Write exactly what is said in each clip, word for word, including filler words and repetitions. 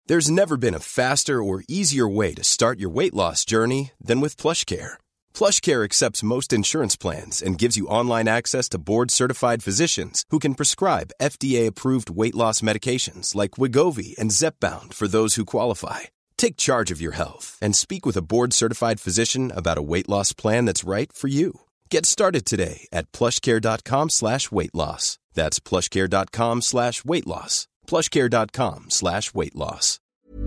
There's never been a faster or easier way to start your weight loss journey than with PlushCare. PlushCare accepts most insurance plans and gives you online access to board-certified physicians who can prescribe F D A-approved weight loss medications like Wegovy and Zepbound for those who qualify. Take charge of your health and speak with a board-certified physician about a weight loss plan that's right for you. Get started today at plushcare.com slash weight loss. That's plushcare.com slash weight loss. plushcare.com slash weight loss.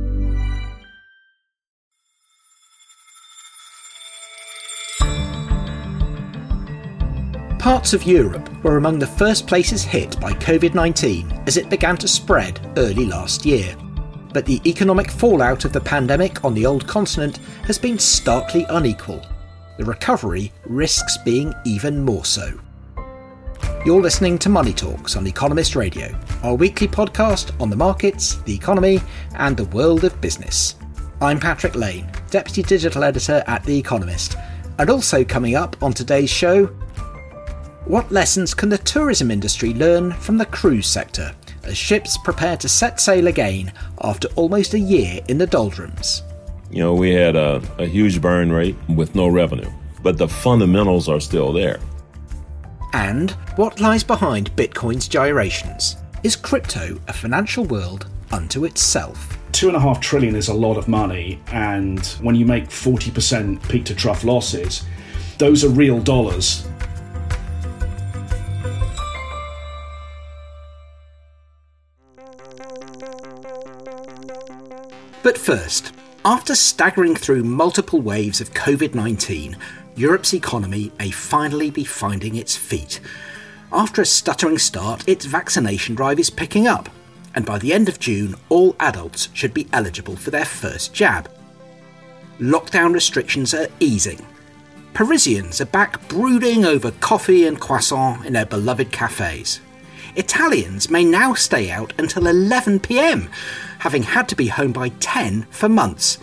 Parts of Europe were among the first places hit by covid nineteen as it began to spread early last year. But the economic fallout of the pandemic on the old continent has been starkly unequal. The recovery risks being even more so. You're listening to Money Talks on Economist Radio, our weekly podcast on the markets, the economy, and the world of business. I'm Patrick Lane, Deputy Digital Editor at The Economist, and also coming up on today's show, what lessons can the tourism industry learn from the cruise sector as ships prepare to set sail again after almost a year in the doldrums? You know, we had a, a huge burn rate with no revenue, but the fundamentals are still there. And what lies behind Bitcoin's gyrations? Is crypto a financial world unto itself? Two and a half trillion is a lot of money, and when you make forty percent peak to trough losses, those are real dollars. But first, after staggering through multiple waves of covid nineteen, Europe's economy may finally be finding its feet. After a stuttering start, its vaccination drive is picking up, and by the end of June, all adults should be eligible for their first jab. Lockdown restrictions are easing. Parisians are back brooding over coffee and croissant in their beloved cafes. Italians may now stay out until eleven p.m, having had to be home by ten for months.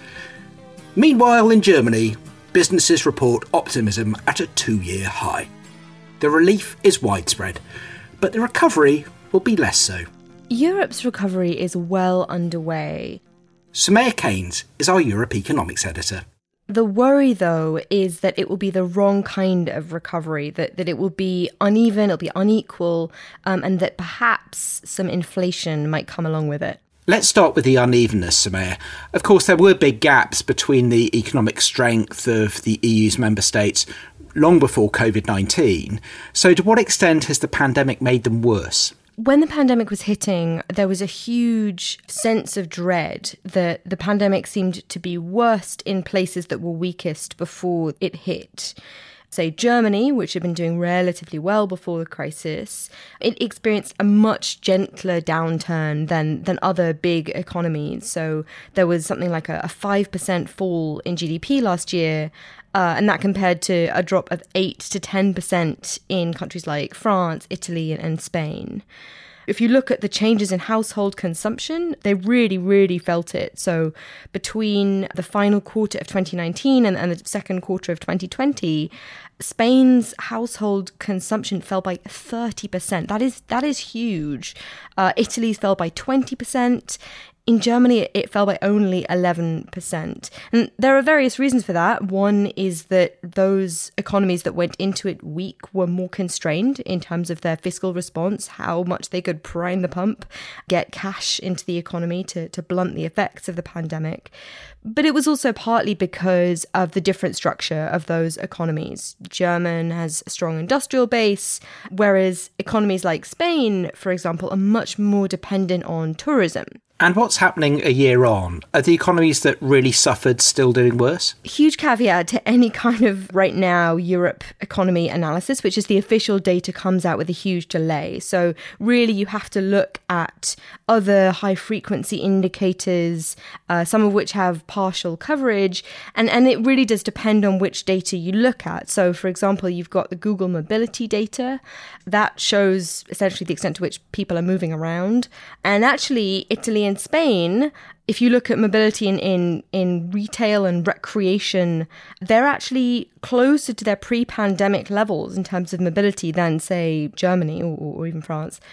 Meanwhile, in Germany, businesses report optimism at a two-year high. The relief is widespread, but the recovery will be less so. Europe's recovery is well underway. Soumaya Keynes is our Europe Economics Editor. The worry, though, is that it will be the wrong kind of recovery, that, that it will be uneven, it'll be unequal, um, and that perhaps some inflation might come along with it. Let's start with the unevenness, Soumaya. Of course, there were big gaps between the economic strength of the E U's member states long before covid nineteen. So to what extent has the pandemic made them worse? When the pandemic was hitting, there was a huge sense of dread that the pandemic seemed to be worst in places that were weakest before it hit. Say Germany, which had been doing relatively well before the crisis, it experienced a much gentler downturn than than other big economies. So there was something like a, a five percent fall in G D P last year, uh, and that compared to a drop of eight to ten percent in countries like France, Italy, and, and Spain. If you look at the changes in household consumption, they really, really felt it. So between the final quarter of twenty nineteen and, and the second quarter of twenty twenty, Spain's household consumption fell by thirty percent. That is that is huge. Uh, Italy's fell by twenty percent. In Germany, it fell by only eleven percent. And there are various reasons for that. One is that those economies that went into it weak were more constrained in terms of their fiscal response, how much they could prime the pump, get cash into the economy to, to blunt the effects of the pandemic. But it was also partly because of the different structure of those economies. German has a strong industrial base, whereas economies like Spain, for example, are much more dependent on tourism. And what's happening a year on? Are the economies that really suffered still doing worse? Huge caveat to any kind of right now Europe economy analysis, which is the official data comes out with a huge delay. So really you have to look at other high frequency indicators, uh, some of which have partial coverage. And, and it really does depend on which data you look at. So for example, you've got the Google mobility data that shows essentially the extent to which people are moving around. And actually Italy and Spain, if you look at mobility in, in, in retail and recreation, they're actually closer to their pre-pandemic levels in terms of mobility than, say, Germany or, or even France.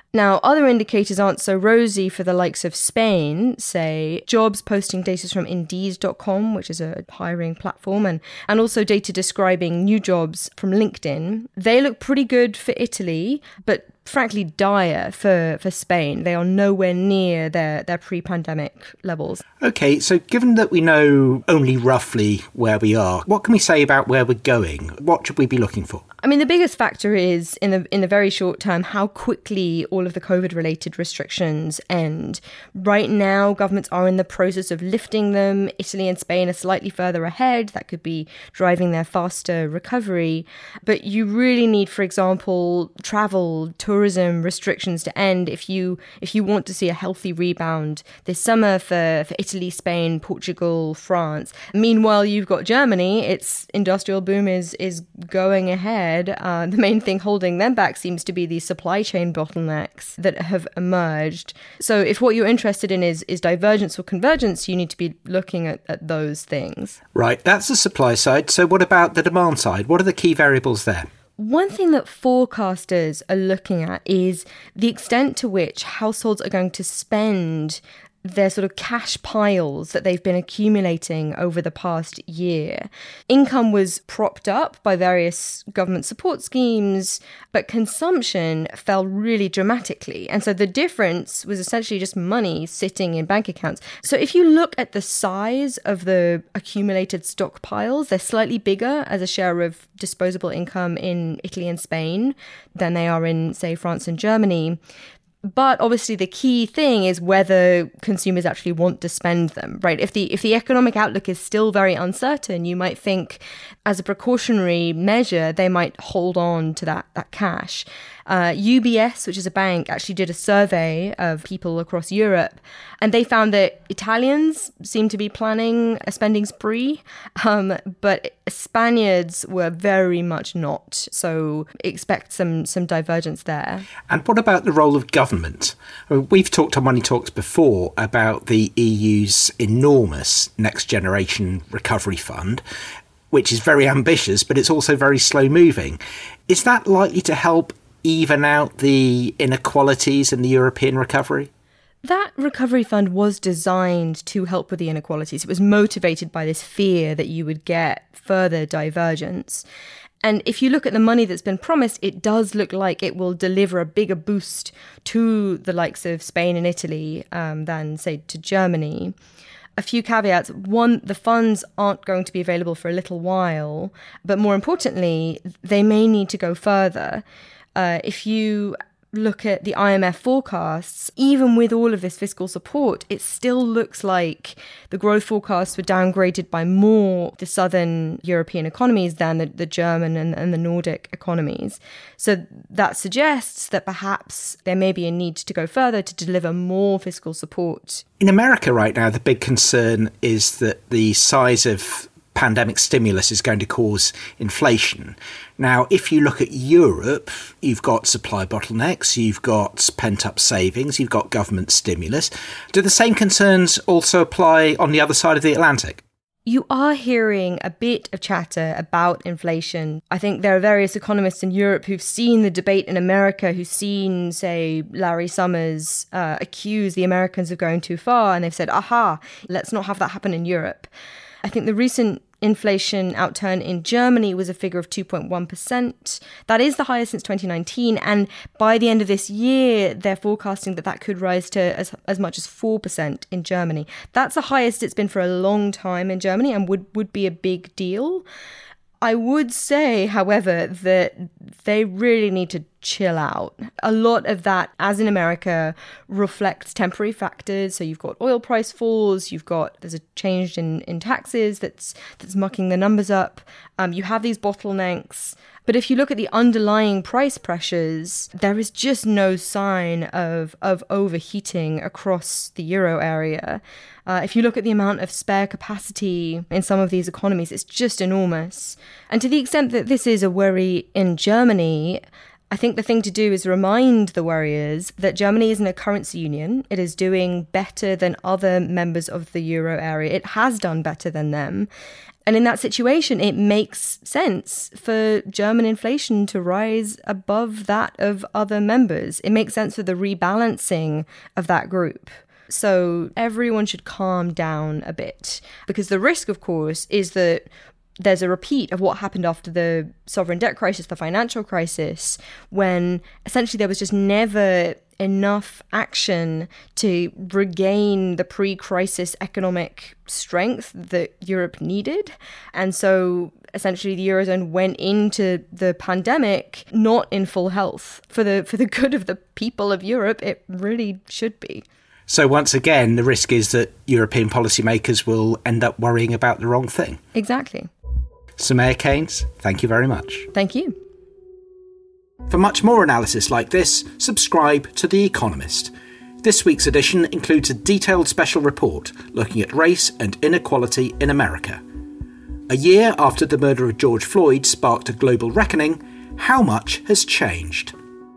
Now, other indicators aren't so rosy for the likes of Spain, say jobs posting data from Indeed dot com, which is a hiring platform, and, and also data describing new jobs from LinkedIn. They look pretty good for Italy, but frankly dire for, for Spain. They are nowhere near their, their pre-pandemic levels. OK, so given that we know only roughly where we are, what can we say about where we're going? What should we be looking for? I mean, the biggest factor is, in the in the very short term, how quickly all of the COVID-related restrictions end. Right now, governments are in the process of lifting them. Italy and Spain are slightly further ahead. That could be driving their faster recovery. But you really need, for example, travel, tourism restrictions to end if you if you want to see a healthy rebound this summer for, for Italy, Spain, Portugal, France. Meanwhile, you've got Germany. Its industrial boom is is going ahead. Uh, the main thing holding them back seems to be the supply chain bottlenecks that have emerged. So if what you're interested in is, is divergence or convergence, you need to be looking at, at those things. Right, that's the supply side. So what about the demand side? What are the key variables there? One thing that forecasters are looking at is the extent to which households are going to spend their sort of cash piles that they've been accumulating over the past year. Income was propped up by various government support schemes, but consumption fell really dramatically. And so the difference was essentially just money sitting in bank accounts. So if you look at the size of the accumulated stockpiles, they're slightly bigger as a share of disposable income in Italy and Spain than they are in, say, France and Germany. But obviously the key thing is whether consumers actually want to spend them, right? If the if the economic outlook is still very uncertain, you might think as a precautionary measure, they might hold on to that, that cash. Uh, U B S, which is a bank, actually did a survey of people across Europe, and they found that Italians seem to be planning a spending spree, um, but Spaniards were very much not. So expect some some divergence there. And what about the role of government? We've talked on Money Talks before about the E U's enormous Next Generation Recovery Fund, which is very ambitious, but it's also very slow moving. Is that likely to help even out the inequalities in the European recovery? That recovery fund was designed to help with the inequalities. It was motivated by this fear that you would get further divergence. And if you look at the money that's been promised, it does look like it will deliver a bigger boost to the likes of Spain and Italy um, than, say, to Germany. A few caveats. One, the funds aren't going to be available for a little while, but more importantly, they may need to go further. Uh, if you look at the I M F forecasts, even with all of this fiscal support, it still looks like the growth forecasts were downgraded by more the southern European economies than the, the German and, and the Nordic economies. So that suggests that perhaps there may be a need to go further to deliver more fiscal support. In America right now, the big concern is that the size of pandemic stimulus is going to cause inflation. Now, if you look at Europe, you've got supply bottlenecks, you've got pent-up savings, you've got government stimulus. Do the same concerns also apply on the other side of the Atlantic? You are hearing a bit of chatter about inflation. I think there are various economists in Europe who've seen the debate in America, who've seen, say, Larry Summers uh, accuse the Americans of going too far, and they've said, aha, let's not have that happen in Europe. I think the recent inflation outturn in Germany was a figure of two point one percent. That is the highest since twenty nineteen. And by the end of this year, they're forecasting that that could rise to as, as much as four percent in Germany. That's the highest it's been for a long time in Germany and would, would be a big deal. I would say, however, that they really need to chill out. A lot of that, as in America, reflects temporary factors. So you've got oil price falls, you've got, there's a change in, in taxes that's that's mucking the numbers up. Um, you have these bottlenecks. But if you look at the underlying price pressures, there is just no sign of, of overheating across the euro area. Uh, if you look at the amount of spare capacity in some of these economies, it's just enormous. And to the extent that this is a worry in Germany, I think the thing to do is remind the worriers that Germany isn't a currency union. It is doing better than other members of the euro area. It has done better than them. And in that situation, it makes sense for German inflation to rise above that of other members. It makes sense for the rebalancing of that group. So everyone should calm down a bit, because the risk, of course, is that there's a repeat of what happened after the sovereign debt crisis, the financial crisis, when essentially there was just never enough action to regain the pre-crisis economic strength that Europe needed. And so essentially the Eurozone went into the pandemic not in full health. For the for the good of the people of Europe, it really should be. So once again, the risk is that European policymakers will end up worrying about the wrong thing. Exactly. Soumaya Keynes, thank you very much. Thank you. For much more analysis like this, subscribe to The Economist. This week's edition includes a detailed special report looking at race and inequality in America. A year after the murder of George Floyd sparked a global reckoning, how much has changed?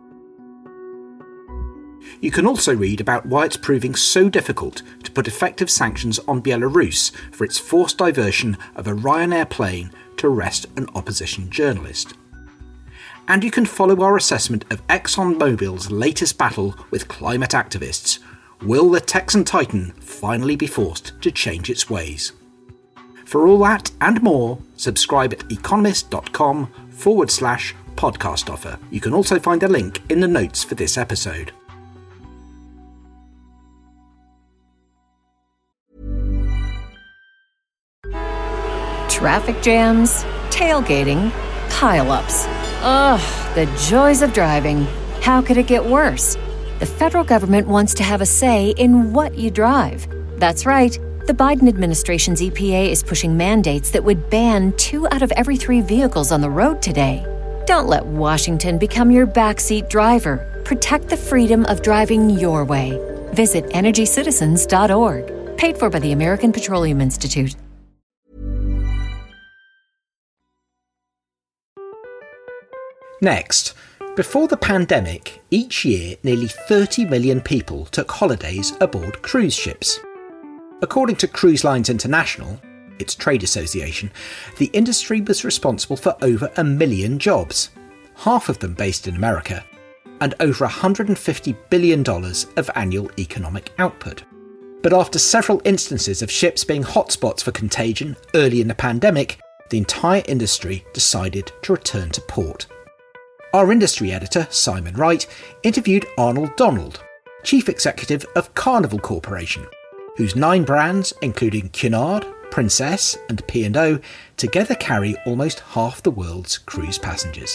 You can also read about why it's proving so difficult to put effective sanctions on Belarus for its forced diversion of a Ryanair plane to arrest an opposition journalist. And you can follow our assessment of ExxonMobil's latest battle with climate activists. Will the Texan Titan finally be forced to change its ways? For all that and more, subscribe at economist.com forward slash podcast offer. You can also find a link in the notes for this episode. Traffic jams, tailgating, pile-ups. Ugh, the joys of driving. How could it get worse? The federal government wants to have a say in what you drive. That's right. The Biden administration's E P A is pushing mandates that would ban two out of every three vehicles on the road today. Don't let Washington become your backseat driver. Protect the freedom of driving your way. Visit energy citizens dot org. Paid for by the American Petroleum Institute. Next, before the pandemic, each year nearly thirty million people took holidays aboard cruise ships. According to Cruise Lines International, its trade association, the industry was responsible for over a million jobs, half of them based in America, and over one hundred fifty billion dollars of annual economic output. But after several instances of ships being hotspots for contagion early in the pandemic, the entire industry decided to return to port. Our industry editor, Simon Wright, interviewed Arnold Donald, chief executive of Carnival Corporation, whose nine brands, including Cunard, Princess and P and O, together carry almost half the world's cruise passengers.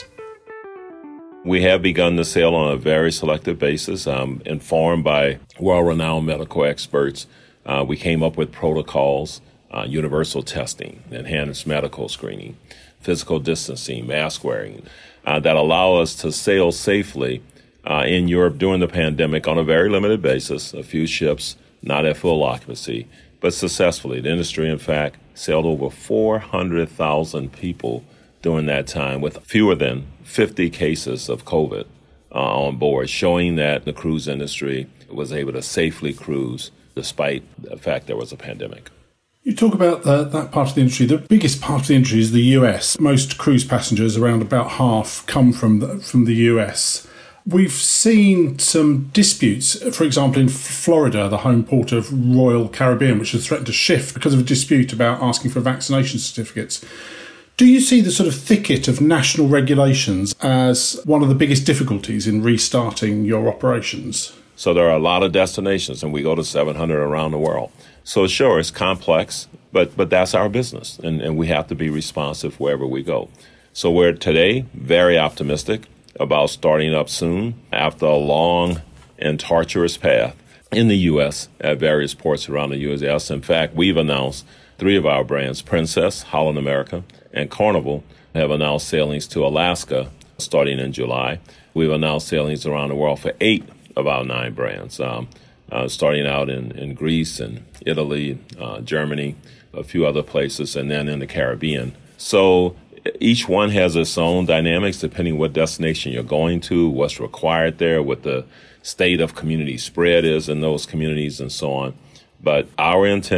We have begun to sail on a very selective basis, um, informed by well-renowned medical experts. Uh, we came up with protocols, uh, universal testing, enhanced medical screening, physical distancing, mask wearing, uh, that allow us to sail safely uh, in Europe during the pandemic on a very limited basis, a few ships, not at full occupancy, but successfully. The industry, in fact, sailed over four hundred thousand people during that time with fewer than fifty cases of COVID uh, on board, showing that the cruise industry was able to safely cruise despite the fact there was a pandemic. You talk about the, that part of the industry. The biggest part of the industry is the U S. Most cruise passengers, around about half, come from the, from the U S. We've seen some disputes, for example, in Florida, the home port of Royal Caribbean, which has threatened to shift because of a dispute about asking for vaccination certificates. Do you see the sort of thicket of national regulations as one of the biggest difficulties in restarting your operations? So there are a lot of destinations, and we go to seven hundred around the world. So sure, it's complex, but but that's our business, and, and we have to be responsive wherever we go. So we're today very optimistic about starting up soon after a long and tortuous path in the U S at various ports around the U S. In fact, we've announced three of our brands, Princess, Holland America, and Carnival, have announced sailings to Alaska starting in July. We've announced sailings around the world for eight of our nine brands, um, uh, starting out in, in Greece and Italy, uh, Germany, a few other places, and then in the Caribbean. So each one has its own dynamics depending what destination you're going to, what's required there, what the state of community spread is in those communities, and so on. But our intent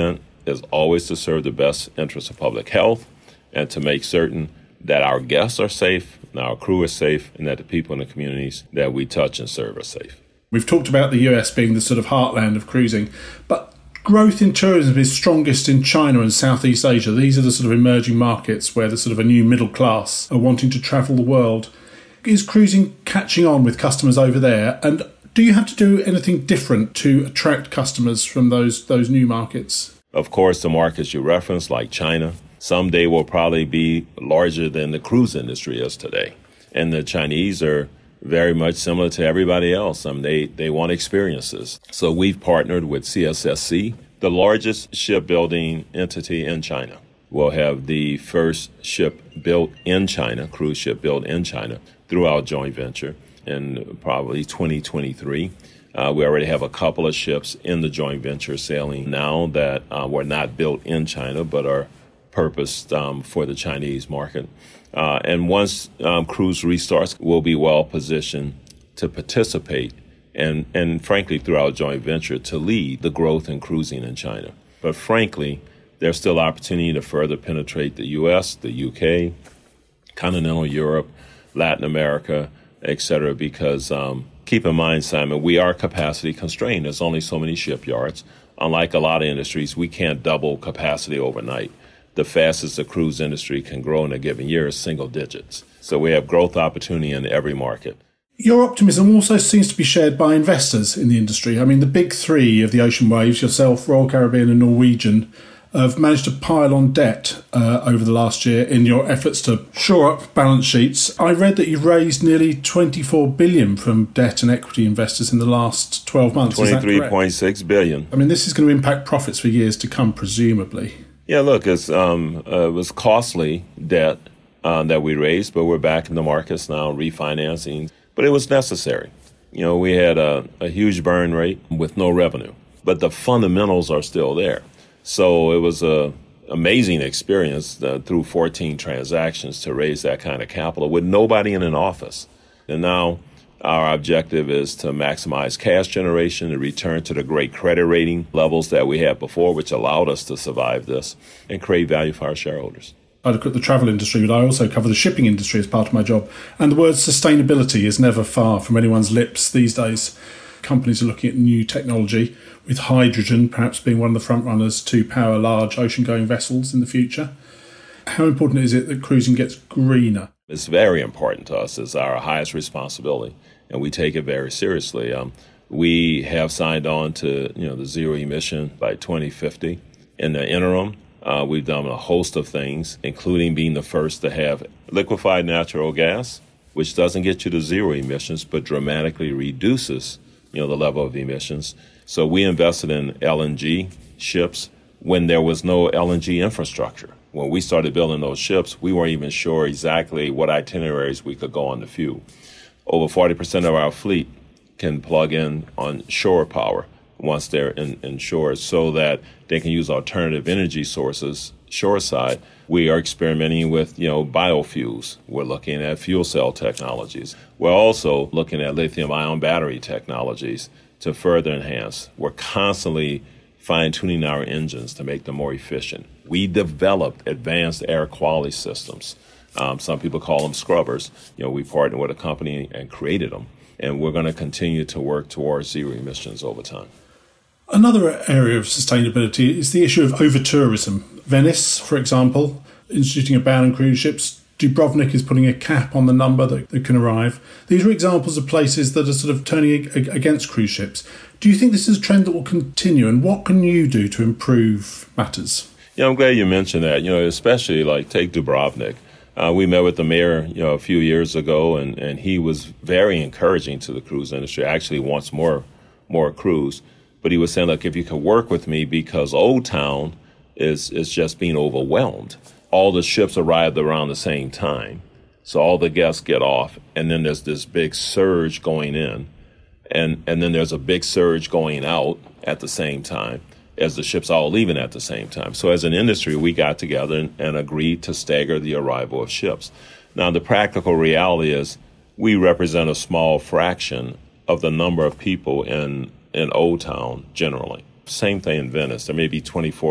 is always to serve the best interests of public health and to make certain that our guests are safe, and our crew is safe, and that the people in the communities that we touch and serve are safe. We've talked about the U S being the sort of heartland of cruising, but growth in tourism is strongest in China and Southeast Asia. These are the sort of emerging markets where the sort of a new middle class are wanting to travel the world. Is cruising catching on with customers over there? And do you have to do anything different to attract customers from those those new markets? Of course, the markets you referenced, like China, someday will probably be larger than the cruise industry is today. And the Chinese are very much similar to everybody else. I mean, they, they want experiences. So we've partnered with C S S C, the largest shipbuilding entity in China. We'll have the first ship built in China, cruise ship built in China, through our joint venture in probably twenty twenty-three. Uh, we already have a couple of ships in the joint venture sailing now that uh, were not built in China but are purposed um, for the Chinese market. Uh, and once um, cruise restarts, we'll be well positioned to participate and, and frankly, through our joint venture, to lead the growth in cruising in China. But frankly, there's still opportunity to further penetrate the U S, the U K, continental Europe, Latin America, et cetera, because um, keep in mind, Simon, we are capacity constrained. There's only so many shipyards. Unlike a lot of industries, we can't double capacity overnight. The fastest the cruise industry can grow in a given year is single digits. So we have growth opportunity in every market. Your optimism also seems to be shared by investors in the industry. I mean, the big three of the ocean waves, yourself, Royal Caribbean and Norwegian, have managed to pile on debt uh, over the last year in your efforts to shore up balance sheets. I read that you've raised nearly twenty-four billion dollars from debt and equity investors in the last twelve months. twenty-three point six billion dollars. I mean, this is going to impact profits for years to come, presumably. Yeah, look, it's, um, uh, it was costly debt uh, that we raised, but we're back in the markets now, refinancing. But it was necessary. You know, we had a, a huge burn rate with no revenue, but the fundamentals are still there. So it was a amazing experience uh, through fourteen transactions to raise that kind of capital with nobody in an office. And now our objective is to maximize cash generation and return to the great credit rating levels that we had before, which allowed us to survive this and create value for our shareholders. I look at the travel industry, but I also cover the shipping industry as part of my job. And the word sustainability is never far from anyone's lips these days. Companies are looking at new technology, with hydrogen perhaps being one of the front runners to power large ocean-going vessels in the future. How important is it that cruising gets greener? It's very important to us. It's our highest responsibility, and we take it very seriously. Um, we have signed on to you know the zero emission by twenty fifty. In the interim, uh, we've done a host of things, including being the first to have liquefied natural gas, which doesn't get you to zero emissions, but dramatically reduces you know the level of emissions. So we invested in L N G ships when there was no L N G infrastructure. When we started building those ships, we weren't even sure exactly what itineraries we could go on to fuel. Over forty percent of our fleet can plug in on shore power once they're in, in shore so that they can use alternative energy sources shoreside. We are experimenting with, you know, biofuels. We're looking at fuel cell technologies. We're also looking at lithium-ion battery technologies to further enhance. We're constantly fine-tuning our engines to make them more efficient. We developed advanced air quality systems. Um, some people call them scrubbers. You know, we partnered with a company and created them, and we're going to continue to work towards zero emissions over time. Another area of sustainability is the issue of over-tourism. Venice, for example, instituting a ban on cruise ships. Dubrovnik is putting a cap on the number that, that can arrive. These are examples of places that are sort of turning against cruise ships. Do you think this is a trend that will continue, and what can you do to improve matters? Yeah, I'm glad you mentioned that. You know, especially like take Dubrovnik. Uh, we met with the mayor, you know, a few years ago, and, and he was very encouraging to the cruise industry. Actually, wants more more cruise, but he was saying, look, if you could work with me, because Old Town is is just being overwhelmed. All the ships arrived around the same time, so all the guests get off, and then there's this big surge going in, and and then there's a big surge going out at the same time, as the ships all leaving at the same time. So as an industry, we got together and, and agreed to stagger the arrival of ships. Now, the practical reality is we represent a small fraction of the number of people in, in Old Town generally. Same thing in Venice. There may be twenty-four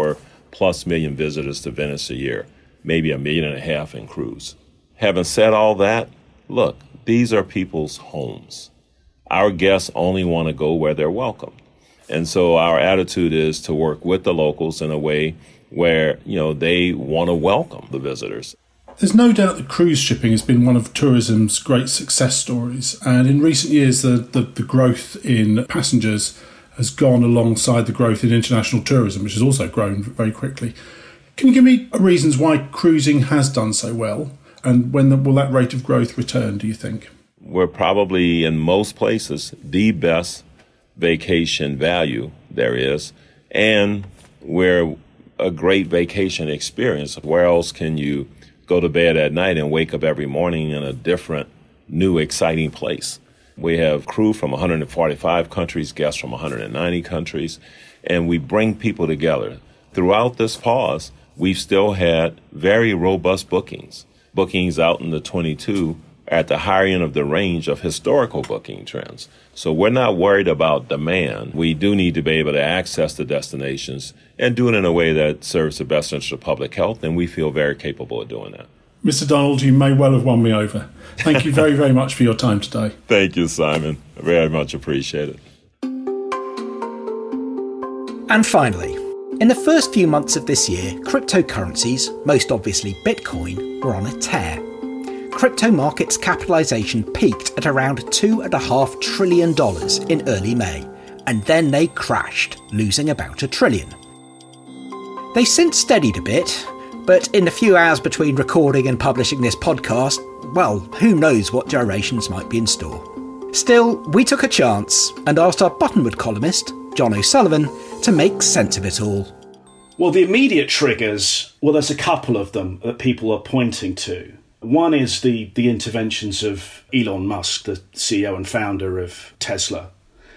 plus million visitors to Venice a year, maybe a million and a half in cruise. Having said all that, look, these are people's homes. Our guests only want to go where they're welcome. And so our attitude is to work with the locals in a way where, you know, they want to welcome the visitors. There's no doubt that cruise shipping has been one of tourism's great success stories. And in recent years, the, the, the growth in passengers has gone alongside the growth in international tourism, which has also grown very quickly. Can you give me reasons why cruising has done so well? And when the, will that rate of growth return, do you think? We're probably, in most places, the best vacation value there is. And we're a great vacation experience. Where else can you go to bed at night and wake up every morning in a different, new, exciting place? We have crew from one hundred forty-five countries, guests from one hundred ninety countries, and we bring people together. Throughout this pause, we've still had very robust bookings. Bookings out in the twenty-two at the higher end of the range of historical booking trends. So we're not worried about demand. We do need to be able to access the destinations and do it in a way that serves the best interest of public health, and we feel very capable of doing that. Mister Donald, you may well have won me over. Thank you very, very much for your time today. Thank you, Simon. I very much appreciate it. And finally, in the first few months of this year, cryptocurrencies, most obviously Bitcoin, were on a tear. Crypto markets capitalisation peaked at around two point five trillion dollars in early May, and then they crashed, losing about a trillion. They've since steadied a bit, but in the few hours between recording and publishing this podcast, well, who knows what gyrations might be in store. Still, we took a chance and asked our Buttonwood columnist, John O'Sullivan, to make sense of it all. Well, the immediate triggers, well, there's a couple of them that people are pointing to. One is the, the interventions of Elon Musk, the C E O and founder of Tesla,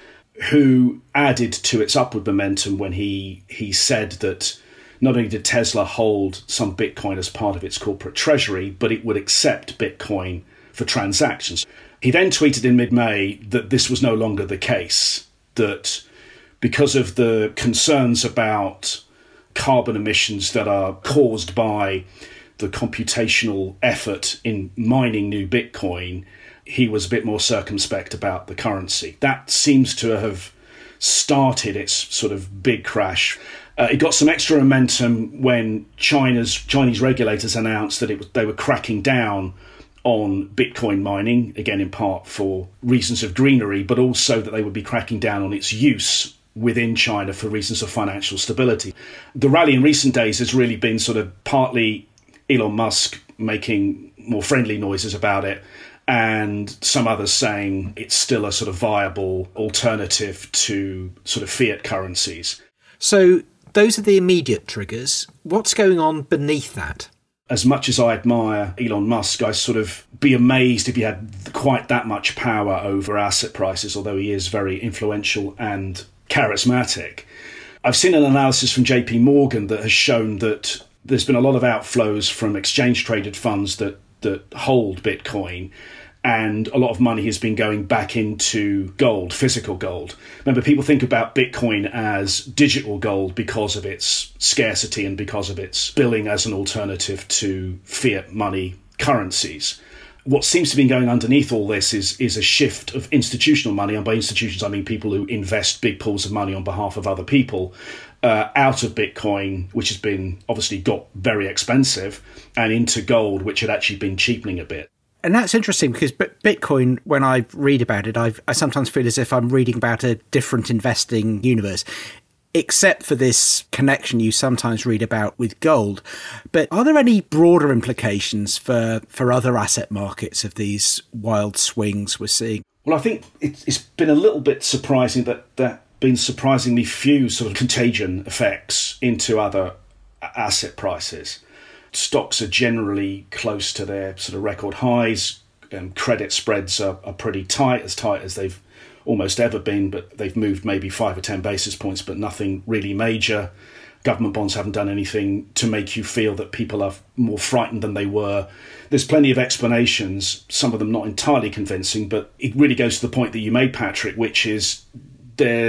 who added to its upward momentum when he he said that not only did Tesla hold some Bitcoin as part of its corporate treasury, but it would accept Bitcoin for transactions. He then tweeted in mid-May that this was no longer the case, that because of the concerns about carbon emissions that are caused by the computational effort in mining new Bitcoin, he was a bit more circumspect about the currency. That seems to have started its sort of big crash. Uh, it got some extra momentum when China's Chinese regulators announced that it was, they were cracking down on Bitcoin mining, again in part for reasons of greenery, but also that they would be cracking down on its use within China for reasons of financial stability. The rally in recent days has really been sort of partly Elon Musk making more friendly noises about it, and some others saying it's still a sort of viable alternative to sort of fiat currencies. So those are the immediate triggers. What's going on beneath that? As much as I admire Elon Musk, I sort of be amazed if he had quite that much power over asset prices, although he is very influential and charismatic. I've seen an analysis from J P Morgan that has shown that there's been a lot of outflows from exchange-traded funds that, that hold Bitcoin, and a lot of money has been going back into gold, physical gold. Remember, people think about Bitcoin as digital gold because of its scarcity and because of its billing as an alternative to fiat money currencies. What seems to be going underneath all this is, is a shift of institutional money, and by institutions I mean people who invest big pools of money on behalf of other people, uh, out of Bitcoin, which has been obviously got very expensive, and into gold, which had actually been cheapening a bit. And that's interesting because Bitcoin, when I read about it, I've, I sometimes feel as if I'm reading about a different investing universe, except for this connection you sometimes read about with gold. But are there any broader implications for, for other asset markets of these wild swings we're seeing? Well, I think it's been a little bit surprising that there have been surprisingly few sort of contagion effects into other asset prices. Stocks are generally close to their sort of record highs. Um, credit spreads are, are pretty tight, as tight as they've almost ever been, but they've moved maybe five or ten basis points, but nothing really major. Government bonds haven't done anything to make you feel that people are more frightened than they were. There's plenty of explanations, some of them not entirely convincing, but it really goes to the point that you made, Patrick, which is there's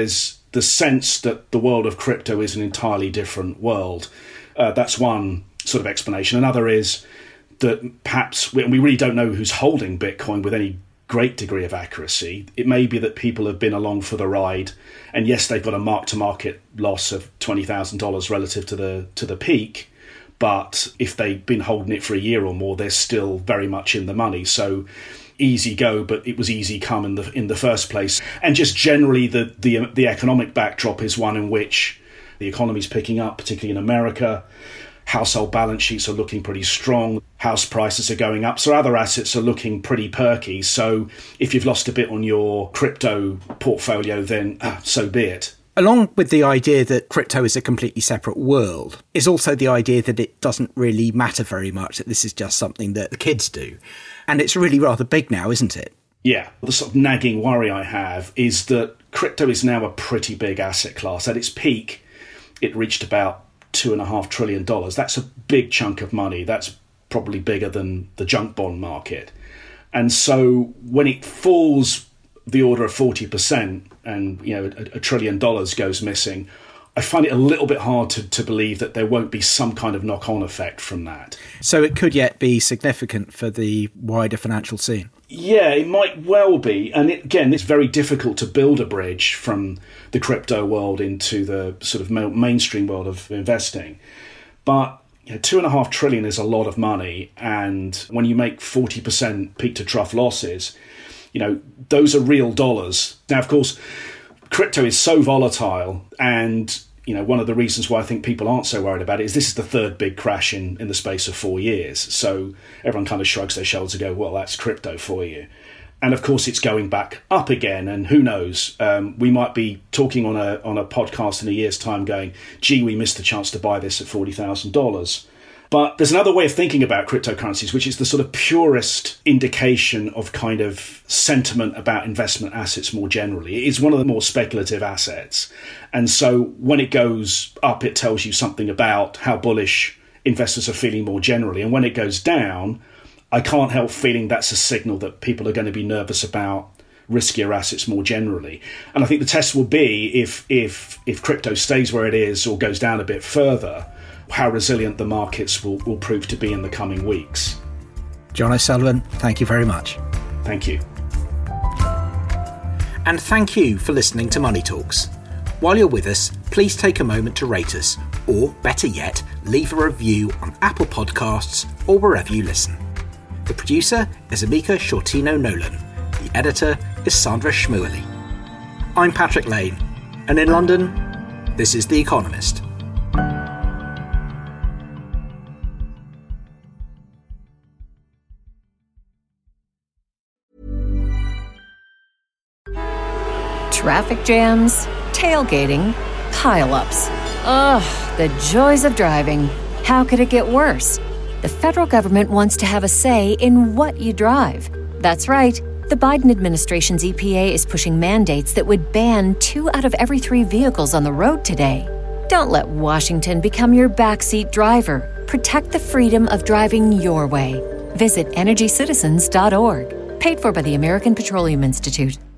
the sense that the world of crypto is an entirely different world. Uh, that's one sort of explanation. Another is that perhaps we, we really don't know who's holding Bitcoin with any great degree of accuracy. It may be that people have been along for the ride, and yes, they've got a mark-to-market loss of twenty thousand dollars relative to the to the peak, but if they've been holding it for a year or more, they're still very much in the money. So easy go, but it was easy come in the in the first place. And just generally, the the the economic backdrop is one in which the economy's picking up, particularly in America. Household balance sheets are looking pretty strong. House prices are going up. So other assets are looking pretty perky. So if you've lost a bit on your crypto portfolio, then ah, so be it. Along with the idea that crypto is a completely separate world is also the idea that it doesn't really matter very much, that this is just something that the kids do. And it's really rather big now, isn't it? Yeah. The sort of nagging worry I have is that crypto is now a pretty big asset class. At its peak, it reached about two and a half trillion dollars. That's a big chunk of money. That's probably bigger than the junk bond market. And so when it falls the order of forty percent and, you know, a, a trillion dollars goes missing, I find it a little bit hard to, to believe that there won't be some kind of knock-on effect from that. So it could yet be significant for the wider financial scene. Yeah, it might well be. And it, again, it's very difficult to build a bridge from the crypto world into the sort of mainstream world of investing. But you know, two and a half trillion is a lot of money. And when you make forty percent peak to trough losses, you know, those are real dollars. Now, of course, crypto is so volatile, and you know, one of the reasons why I think people aren't so worried about it is this is the third big crash in, in the space of four years. So everyone kind of shrugs their shoulders and go, well, that's crypto for you. And of course, it's going back up again. And who knows, um, we might be talking on a on a podcast in a year's time going, gee, we missed the chance to buy this at forty thousand dollars. But there's another way of thinking about cryptocurrencies, which is the sort of purest indication of kind of sentiment about investment assets more generally. It is one of the more speculative assets. And so when it goes up, it tells you something about how bullish investors are feeling more generally. And when it goes down, I can't help feeling that's a signal that people are going to be nervous about riskier assets more generally. And I think the test will be if if if crypto stays where it is or goes down a bit further, how resilient the markets will, will prove to be in the coming weeks. John O'Sullivan, thank you very much. Thank you. And thank you for listening to Money Talks. While you're with us, please take a moment to rate us, or better yet, leave a review on Apple Podcasts or wherever you listen. The producer is Amika Shortino-Nolan. The editor is Sandra Schmueli. I'm Patrick Lane, and in London, this is The Economist. Traffic jams, tailgating, pile-ups. Ugh, the joys of driving. How could it get worse? The federal government wants to have a say in what you drive. That's right. The Biden administration's E P A is pushing mandates that would ban two out of every three vehicles on the road today. Don't let Washington become your backseat driver. Protect the freedom of driving your way. Visit energy citizens dot org. Paid for by the American Petroleum Institute.